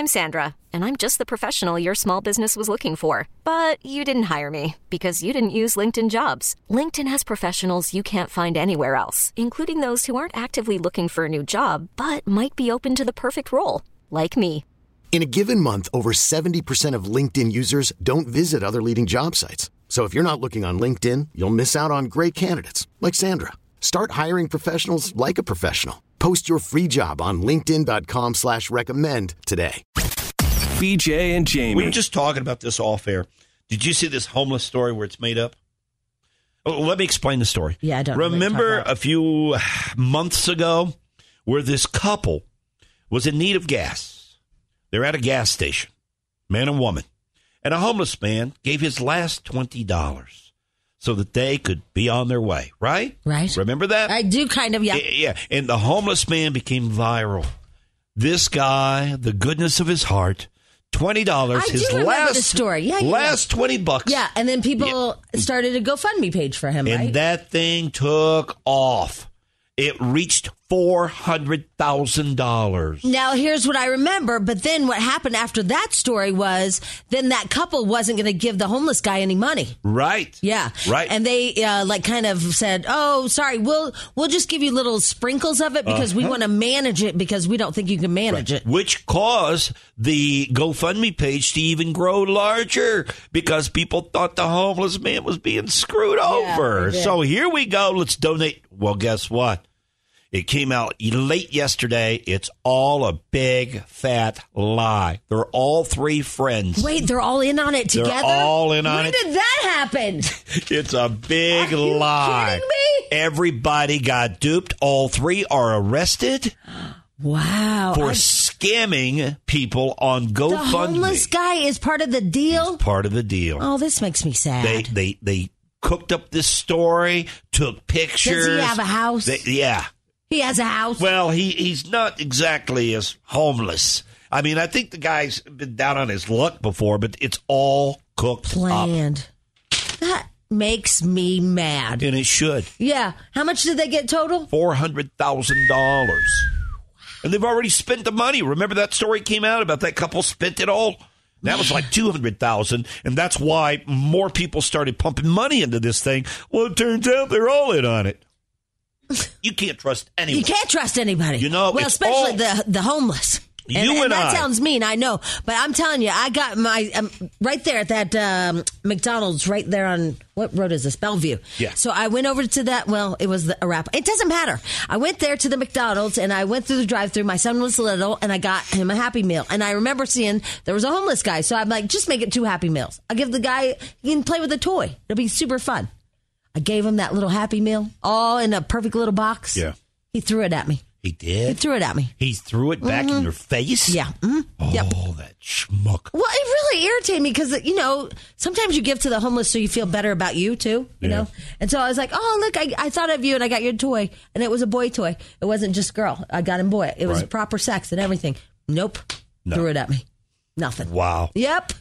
I'm Sandra, and I'm just the professional your small business was looking for. But you didn't hire me because you didn't use LinkedIn Jobs. LinkedIn has professionals you can't find anywhere else, including those who aren't actively looking for a new job, but might be open to the perfect role, like me. In a given month, over 70% of LinkedIn users don't visit other leading job sites. So if you're not looking on LinkedIn, you'll miss out on great candidates like Sandra. Start hiring professionals like a professional. Post your free job on linkedin.com/recommend today. BJ and Jamie. We were just talking about this off air. Did you see this homeless story where it's made up? Oh, let me explain the story. Yeah, I don't remember a few months ago where this couple was in need of gas. They're at a gas station, man and woman, and a homeless man gave his last $20 so that they could be on their way, right? Right. Remember that? I do kind of, yeah. Yeah, and the homeless man became viral. This guy, the goodness of his heart, $20. I do remember the story. Yeah, last $20. Yeah, and then people started a GoFundMe page for him, right? And that thing took off. It reached $400,000. Now, here's what I remember. But then what happened after that story was then that couple wasn't going to give the homeless guy any money. Right. Yeah. Right. And they kind of said, oh, sorry, we'll just give you little sprinkles of it because we want to manage it because we don't think you can manage it. Which caused the GoFundMe page to even grow larger because people thought the homeless man was being screwed over. So here we go. Let's donate. Well, guess what? It came out late yesterday. It's all a big, fat lie. They're all three friends. Wait, they're all in on it together? They're all in on it. When did that happen? It's a big lie. Are you kidding me? Everybody got duped. All three are arrested. Wow. For scamming people on GoFundMe. The homeless guy is part of the deal? He's part of the deal. Oh, this makes me sad. They cooked up this story, took pictures. Does he have a house? Yeah. He has a house? Well, he's not exactly as homeless. I mean, I think the guy's been down on his luck before, but it's all cooked planned. That makes me mad. And it should. Yeah. How much did they get total? $400,000. And they've already spent the money. Remember that story came out about that couple spent it all? That was like $200,000, and that's why more people started pumping money into this thing. Well, it turns out they're all in on it. You can't trust anyone. You can't trust anybody. You know, well, especially the homeless. And that sounds mean, I know. But I'm telling you, I got my right there at that McDonald's right there on, what road is this? Bellevue. Yeah. So I went over to that. Well, it was a wrap. It doesn't matter. I went there to the McDonald's and I went through the drive-thru. My son was little and I got him a Happy Meal. And I remember seeing there was a homeless guy. So I'm like, just make it 2 Happy Meals. I'll give the guy, he can play with a toy. It'll be super fun. I gave him that little Happy Meal, all in a perfect little box. Yeah. He threw it at me. He did? He threw it at me. He threw it back in your face? Yeah. Mm-hmm. Oh, yep. That schmuck. Well, it really irritated me because, sometimes you give to the homeless so you feel better about you, too, you know? And so I was like, oh, look, I thought of you and I got your toy. And it was a boy toy. It wasn't just girl. I got him boy. It was proper sex and everything. Nope. No. Threw it at me. Nothing. Wow. Yep.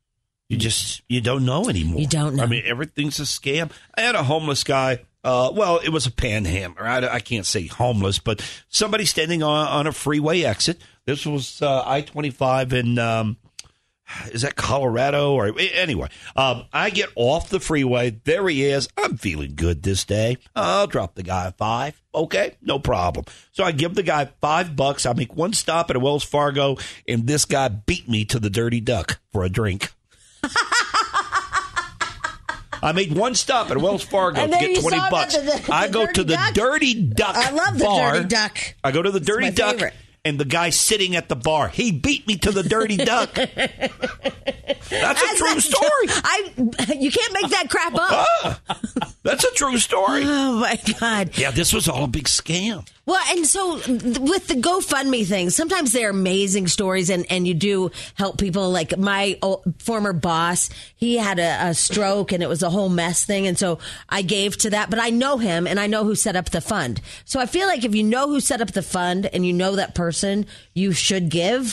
You don't know anymore. You don't know. I mean, everything's a scam. I had a homeless guy. It was a panhandler. I can't say homeless, but somebody standing on a freeway exit. This was I-25 in, is that Colorado? Or anyway, I get off the freeway. There he is. I'm feeling good this day. I'll drop the guy $5. Okay, no problem. So I give the guy $5. I make one stop at a Wells Fargo, and this guy beat me to the Dirty Duck for a drink. I made one stop at Wells Fargo to get $20. I go to the Dirty Duck bar. I love the Dirty Duck. I go to the Dirty Duck, favorite. And the guy sitting at the bar, he beat me to the Dirty Duck. That's a true story. You can't make that crap up. That's a true story. Oh, my God. Yeah, this was all a big scam. Well, and so with the GoFundMe thing, sometimes they're amazing stories and you do help people. Like my former boss, he had a stroke and it was a whole mess thing. And so I gave to that. But I know him and I know who set up the fund. So I feel like if you know who set up the fund and you know that person, you should give.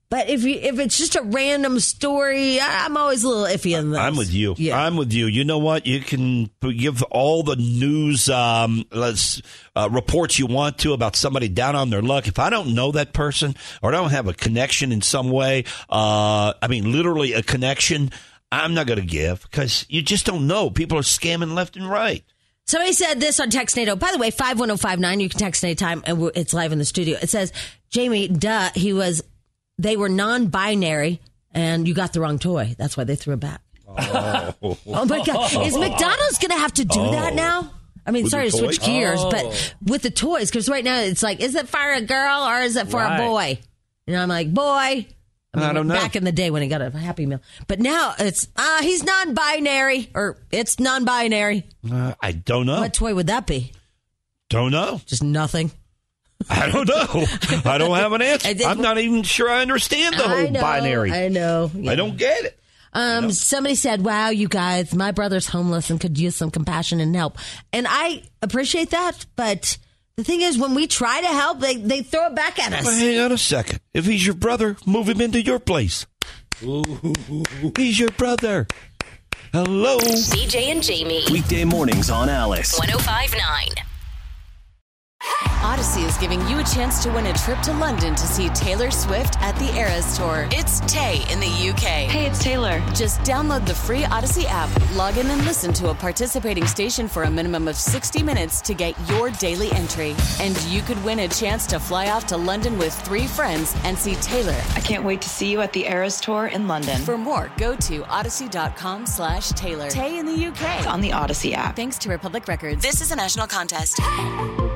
But if it's just a random story, I'm always a little iffy on those. I'm with you. Yeah. I'm with you. You know what? You can give all the news reports you want to about somebody down on their luck. If I don't know that person or I don't have a connection in some way, literally a connection, I'm not going to give because you just don't know. People are scamming left and right. Somebody said this on TextNado. By the way, 51059, you can text anytime, and it's live in the studio. It says, Jamie, they were non-binary, and you got the wrong toy. That's why they threw it back. Oh my God. Is McDonald's going to have to do that now? I mean, sorry to switch gears, but with the toys, because right now it's like, is it for a girl or is it for a boy? And I'm like, boy. I don't know. Back in the day when he got a Happy Meal. But now it's, he's non-binary, or it's non-binary. I don't know. What toy would that be? Don't know. Just nothing. I don't know. I don't have an answer. I'm not even sure I understand the whole binary. I know. Yeah. I don't get it. Somebody said, wow, you guys, my brother's homeless and could use some compassion and help. And I appreciate that. But the thing is, when we try to help, they throw it back at us. Well, hang on a second. If he's your brother, move him into your place. He's your brother. Hello. BJ and Jamie. Weekday mornings on Alice. 105.9. Odyssey is giving you a chance to win a trip to London to see Taylor Swift at the Eras Tour. It's Tay in the UK. Hey, it's Taylor. Just download the free Odyssey app, log in and listen to a participating station for a minimum of 60 minutes to get your daily entry. And you could win a chance to fly off to London with 3 friends and see Taylor. I can't wait to see you at the Eras Tour in London. For more, go to odyssey.com/Taylor. Tay in the UK. It's on the Odyssey app. Thanks to Republic Records. This is a national contest.